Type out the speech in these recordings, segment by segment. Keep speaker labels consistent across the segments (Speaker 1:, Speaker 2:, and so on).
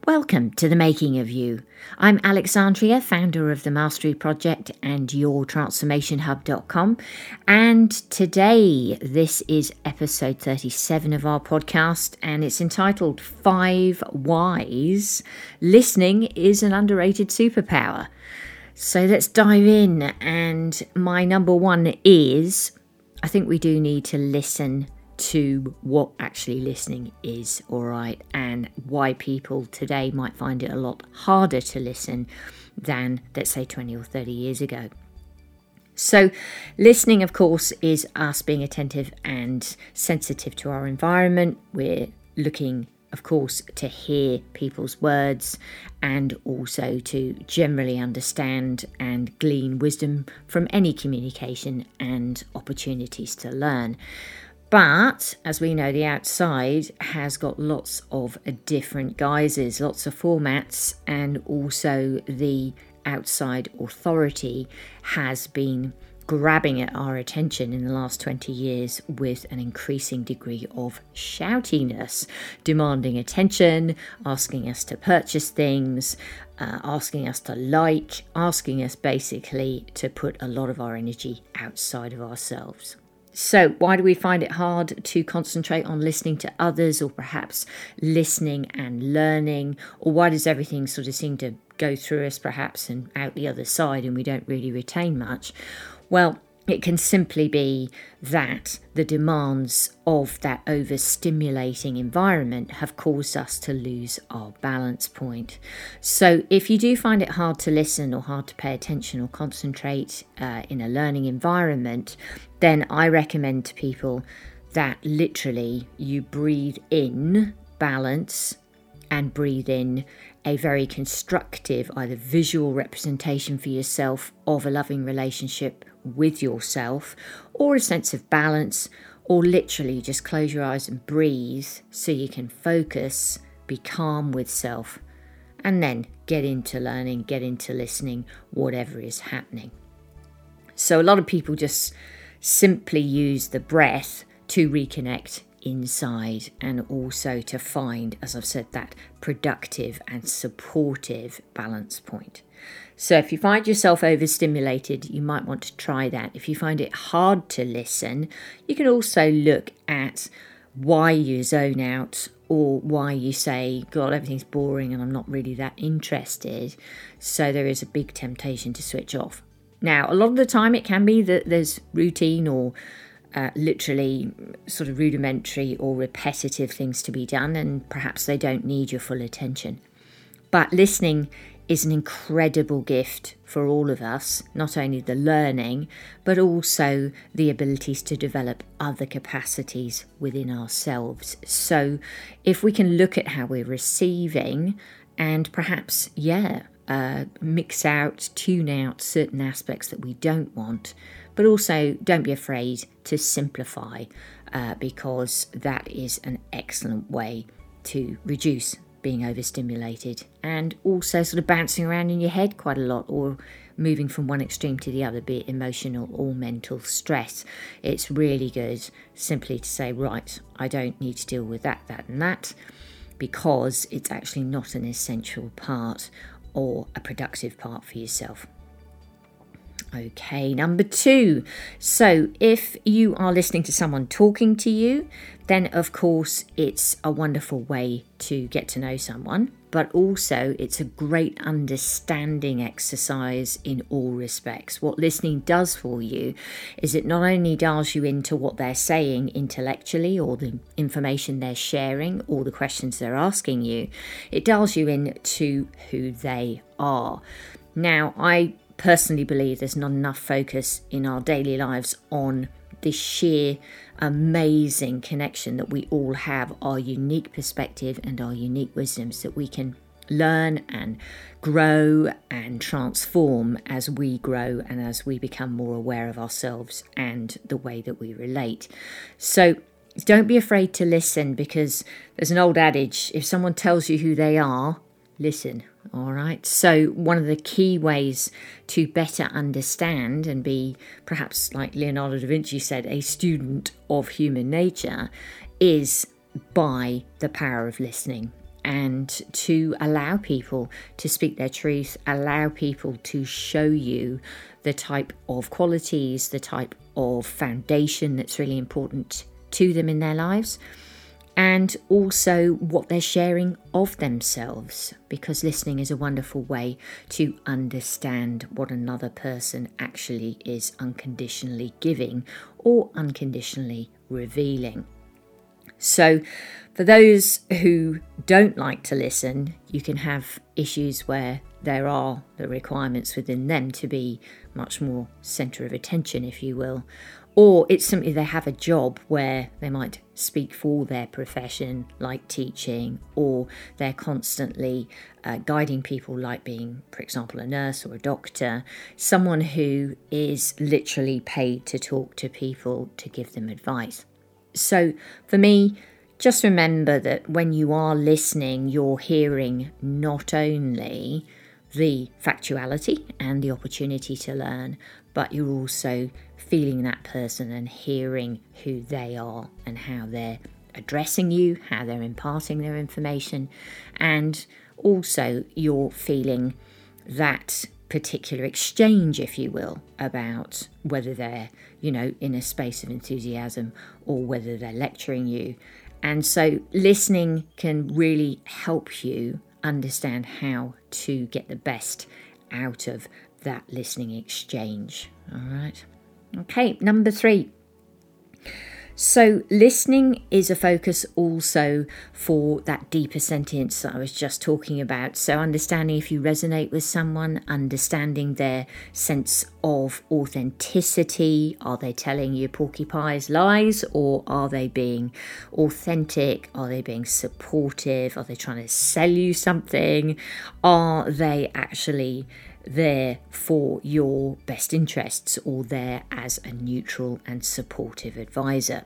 Speaker 1: Welcome to The Making of You. I'm Alexandria, founder of the Mastery Project and yourtransformationhub.com. And today, this is episode 37 of our podcast, and it's entitled 5 Whys Listening is an Underrated Superpower. So let's dive in. And my number one is, I think we do need to listen to what actually listening is, all right, and why people today might find it a lot harder to listen than, let's say, 20 or 30 years ago. So listening, of course, is us being attentive and sensitive to our environment. We're looking, of course, to hear people's words and also to generally understand and glean wisdom from any communication and opportunities to learn. But, as we know, the outside has got lots of different guises, lots of formats, and also the outside authority has been grabbing at our attention in the last 20 years with an increasing degree of shoutiness, demanding attention, asking us to purchase things, asking us to like, asking us basically to put a lot of our energy outside of ourselves. So why do we find it hard to concentrate on listening to others, or perhaps listening and learning? Or why does everything sort of seem to go through us perhaps and out the other side and we don't really retain much? Well, it can simply be that the demands of that overstimulating environment have caused us to lose our balance point. So if you do find it hard to listen or hard to pay attention or concentrate in a learning environment, then I recommend to people that literally you breathe in balance and breathe in a very constructive, either visual representation for yourself of a loving relationship with yourself, or a sense of balance, or literally just close your eyes and breathe so you can focus, be calm with self, and then get into learning, get into listening, whatever is happening. So a lot of people just simply use the breath to reconnect inside and also to find, as I've said, that productive and supportive balance point. So if you find yourself overstimulated, you might want to try that. If you find it hard to listen, you can also look at why you zone out or why you say, God, everything's boring and I'm not really that interested. So there is a big temptation to switch off. Now, a lot of the time it can be that there's routine or literally sort of rudimentary or repetitive things to be done, and perhaps they don't need your full attention. But listening is an incredible gift for all of us, not only the learning, but also the abilities to develop other capacities within ourselves. So if we can look at how we're receiving and perhaps, mix out, tune out certain aspects that we don't want, but also don't be afraid to simplify because that is an excellent way to reduce being overstimulated and also sort of bouncing around in your head quite a lot, or moving from one extreme to the other, be it emotional or mental stress. It's really good simply to say, right, I don't need to deal with that, and that, because it's actually not an essential part or a productive part for yourself. Okay, number 2. So if you are listening to someone talking to you, then of course it's a wonderful way to get to know someone, but also it's a great understanding exercise in all respects. What listening does for you is it not only dials you into what they're saying intellectually, or the information they're sharing, or the questions they're asking you, it dials you into who they are. Now, I personally believe there's not enough focus in our daily lives on the sheer amazing connection that we all have, our unique perspective and our unique wisdoms that we can learn and grow and transform as we grow and as we become more aware of ourselves and the way that we relate. So don't be afraid to listen, because there's an old adage, if someone tells you who they are, listen. All right. So one of the key ways to better understand and be, perhaps like Leonardo da Vinci said, a student of human nature, is by the power of listening. and to allow people to speak their truth, allow people to show you the type of qualities, the type of foundation that's really important to them in their lives, and also what they're sharing of themselves, because listening is a wonderful way to understand what another person actually is unconditionally giving or unconditionally revealing. So for those who don't like to listen, you can have issues where there are the requirements within them to be much more centre of attention, if you will. Or it's simply they have a job where they might speak for their profession, like teaching, or they're constantly guiding people, like being, for example, a nurse or a doctor, someone who is literally paid to talk to people to give them advice. So for me, just remember that when you are listening, you're hearing not only the factuality and the opportunity to learn, but you're also feeling that person and hearing who they are and how they're addressing you, how they're imparting their information, and also you're feeling that particular exchange, if you will, about whether they're, in a space of enthusiasm or whether they're lecturing you. And so listening can really help you understand how to get the best out of that listening exchange. All right. Okay, number 3. So listening is a focus also for that deeper sentience that I was just talking about. So understanding if you resonate with someone, understanding their sense of authenticity. Are they telling you porcupine lies, or are they being authentic? Are they being supportive? Are they trying to sell you something? Are they actually there for your best interests, or there as a neutral and supportive advisor?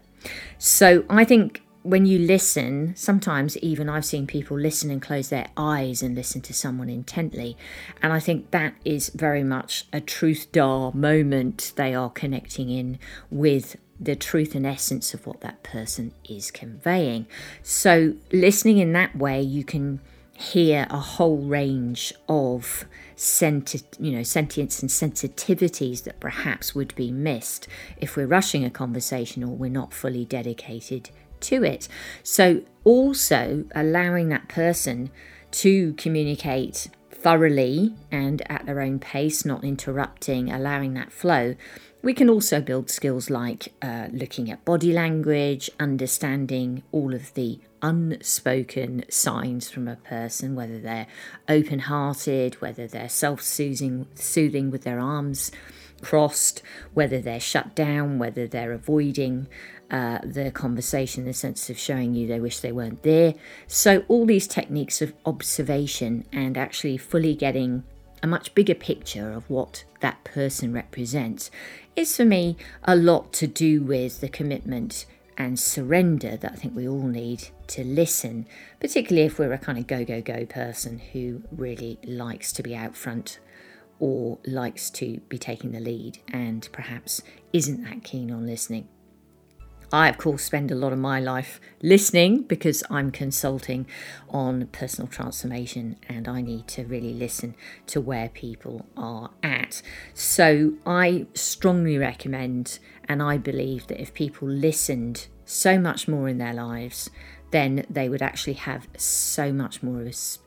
Speaker 1: So I think when you listen, sometimes even I've seen people listen and close their eyes and listen to someone intently, and I think that is very much a truth dar moment. They are connecting in with the truth and essence of what that person is conveying. So listening in that way, you can hear a whole range of sentience and sensitivities that perhaps would be missed if we're rushing a conversation or we're not fully dedicated to it. So also allowing that person to communicate thoroughly and at their own pace, not interrupting, allowing that flow. We can also build skills like looking at body language, understanding all of the unspoken signs from a person, whether they're open-hearted, whether they're self-soothing with their arms crossed, whether they're shut down, whether they're avoiding the conversation in the sense of showing you they wish they weren't there. So all these techniques of observation and actually fully getting a much bigger picture of what that person represents is for me a lot to do with the commitment and surrender that I think we all need to listen, particularly if we're a kind of go person who really likes to be out front or likes to be taking the lead and perhaps isn't that keen on listening. I, of course, spend a lot of my life listening because I'm consulting on personal transformation and I need to really listen to where people are at. So I strongly recommend, and I believe that if people listened so much more in their lives, then they would actually have so much more of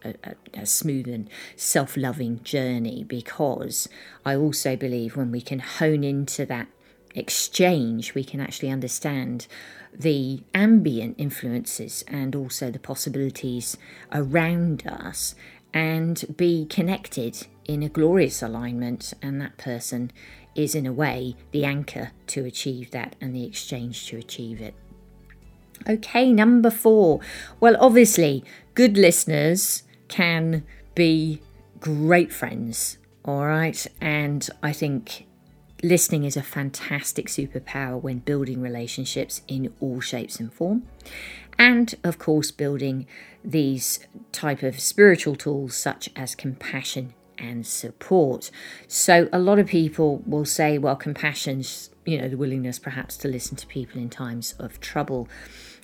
Speaker 1: a smooth and self-loving journey, because I also believe when we can hone into that exchange, we can actually understand the ambient influences and also the possibilities around us and be connected in a glorious alignment, and that person is in a way the anchor to achieve that and the exchange to achieve it. Okay, number 4. Well, obviously, good listeners can be great friends, all right? And I think listening is a fantastic superpower when building relationships in all shapes and form. And, of course, building these type of spiritual tools such as compassion and support. So a lot of people will say, well, compassion's, the willingness perhaps to listen to people in times of trouble.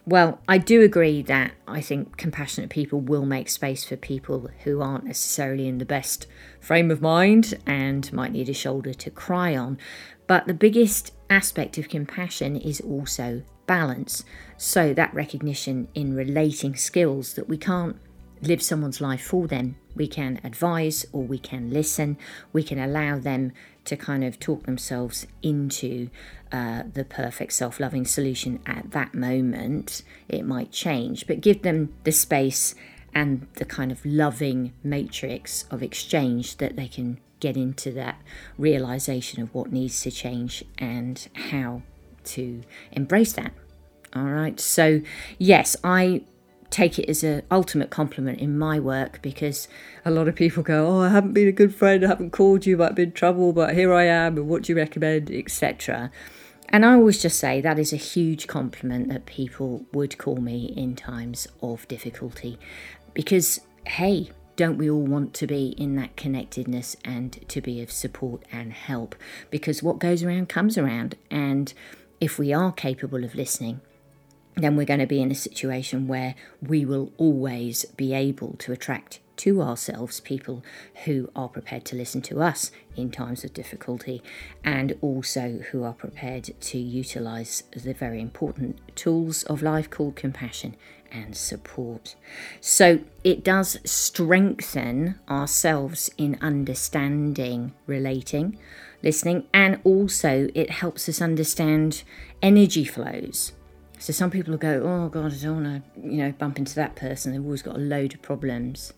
Speaker 1: Well, I do agree that I think compassionate people will make space for people who aren't necessarily in the best frame of mind and might need a shoulder to cry on. But the biggest aspect of compassion is also balance. So that recognition in relating skills that we can't live someone's life for them. We can advise or we can listen. We can allow them to kind of talk themselves into the perfect self-loving solution at that moment. It might change, but give them the space and the kind of loving matrix of exchange that they can get into that realization of what needs to change and how to embrace that. All right. So yes, I take it as an ultimate compliment in my work, because a lot of people go, oh, I haven't been a good friend, I haven't called you, but I've been in trouble, but here I am, and what do you recommend, etc. And I always just say that is a huge compliment that people would call me in times of difficulty, because hey, don't we all want to be in that connectedness and to be of support and help? Because what goes around comes around, and if we are capable of listening, then we're going to be in a situation where we will always be able to attract to ourselves people who are prepared to listen to us in times of difficulty, and also who are prepared to utilise the very important tools of life called compassion and support. So it does strengthen ourselves in understanding, relating, listening, and also it helps us understand energy flows. So some people will go, oh God, I don't want to, bump into that person. They've always got a load of problems.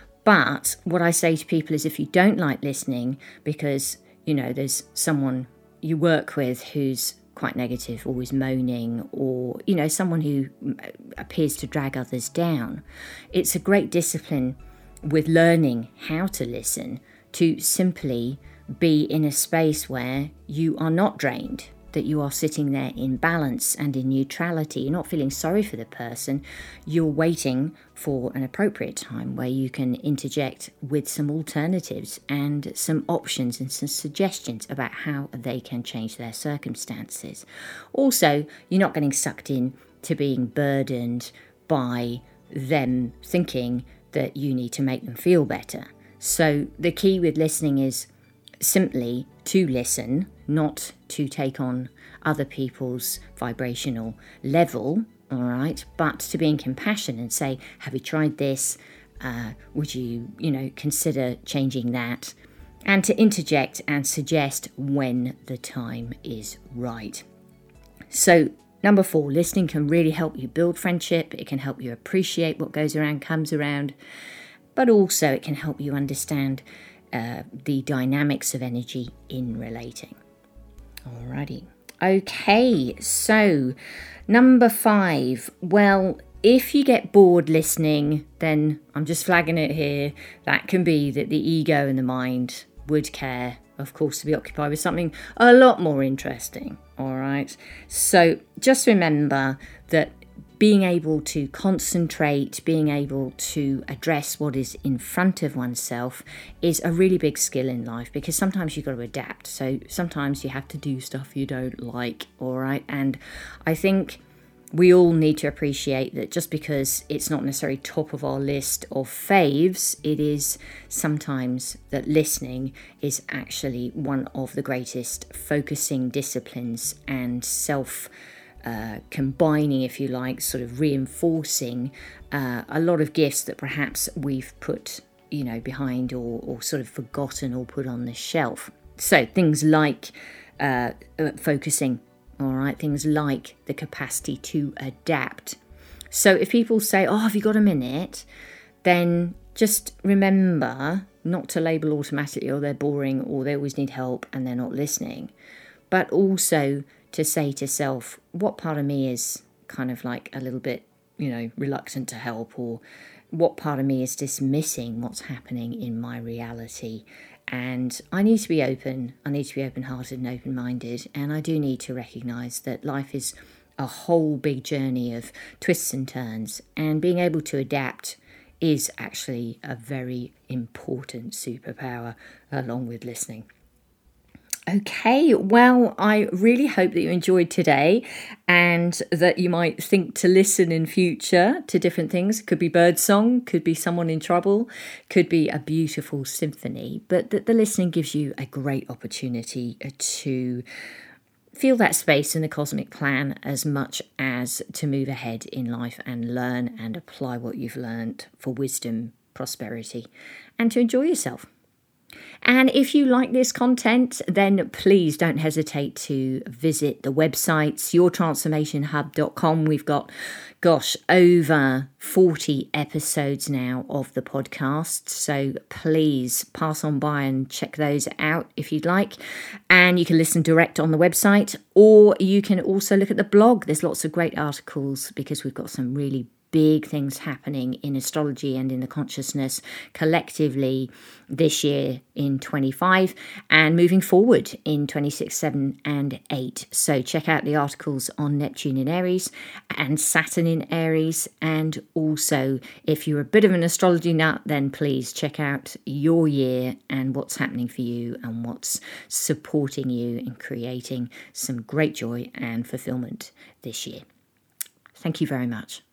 Speaker 1: But what I say to people is, if you don't like listening because, there's someone you work with who's quite negative, always moaning, or, someone who appears to drag others down, it's a great discipline with learning how to listen to simply be in a space where you are not drained, that you are sitting there in balance and in neutrality. You're not feeling sorry for the person. You're waiting for an appropriate time where you can interject with some alternatives and some options and some suggestions about how they can change their circumstances. Also, you're not getting sucked in to being burdened by them thinking that you need to make them feel better. So the key with listening is simply to listen, not to take on other people's vibrational level, all right, but to be in compassion and say, have you tried this? Would you, consider changing that? And to interject and suggest when the time is right. So, number 4, listening can really help you build friendship. It can help you appreciate what goes around comes around, but also it can help you understand the dynamics of energy in relating. Alrighty. Okay, so number 5. Well, if you get bored listening, then I'm just flagging it here. That can be that the ego and the mind would care, of course, to be occupied with something a lot more interesting. All right. So just remember that being able to concentrate, being able to address what is in front of oneself is a really big skill in life, because sometimes you've got to adapt. So sometimes you have to do stuff you don't like, all right? And I think we all need to appreciate that just because it's not necessarily top of our list of faves, it is sometimes that listening is actually one of the greatest focusing disciplines and combining, if you like, sort of reinforcing a lot of gifts that perhaps we've put, behind or sort of forgotten or put on the shelf. So things like focusing, all right, things like the capacity to adapt. So if people say, oh, have you got a minute? Then just remember not to label automatically, oh, they're boring, or they always need help and they're not listening. But also to say to self, what part of me is kind of like a little bit, reluctant to help, or what part of me is dismissing what's happening in my reality. And I need to be open. I need to be open-hearted and open-minded. And I do need to recognise that life is a whole big journey of twists and turns. And being able to adapt is actually a very important superpower, along with listening. Okay, well, I really hope that you enjoyed today and that you might think to listen in future to different things. Could be birdsong, could be someone in trouble, could be a beautiful symphony, but that the listening gives you a great opportunity to feel that space in the cosmic plan as much as to move ahead in life and learn and apply what you've learned for wisdom, prosperity, and to enjoy yourself. And if you like this content, then please don't hesitate to visit the websites, yourtransformationhub.com. We've got, over 40 episodes now of the podcast. So please pass on by and check those out if you'd like. And you can listen direct on the website, or you can also look at the blog. There's lots of great articles because we've got some really big things happening in astrology and in the consciousness collectively this year in 25 and moving forward in 26, 7 and 8. So check out the articles on Neptune in Aries and Saturn in Aries. And also, if you're a bit of an astrology nut, then please check out your year and what's happening for you and what's supporting you in creating some great joy and fulfillment this year. Thank you very much.